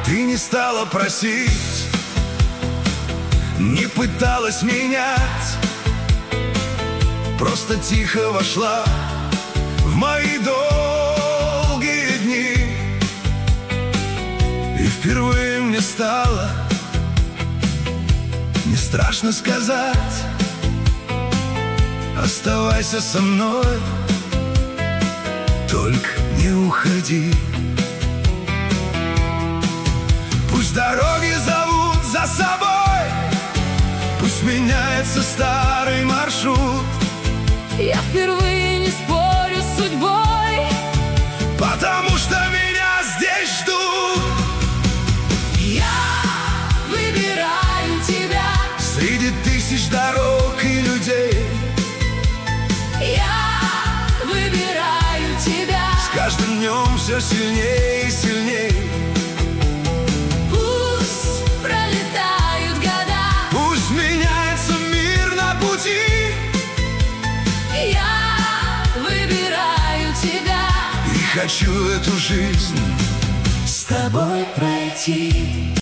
Ты не стала просить, не пыталась менять, просто тихо вошла в мои долгие дни. И впервые мне стало не страшно сказать: оставайся со мной, только не уходи. Пусть дороги зовут за собой, пусть меняется старый маршрут. Я впервые не спорю с судьбой, потому что меня здесь ждут. я выбираю тебя Среди тысяч дорог и людей. Я выбираю тебя. С каждым днем все сильнее и сильнее. Пусть пролетают года, Пусть меняется мир на пути. я выбираю тебя. И хочу эту жизнь С тобой пройти.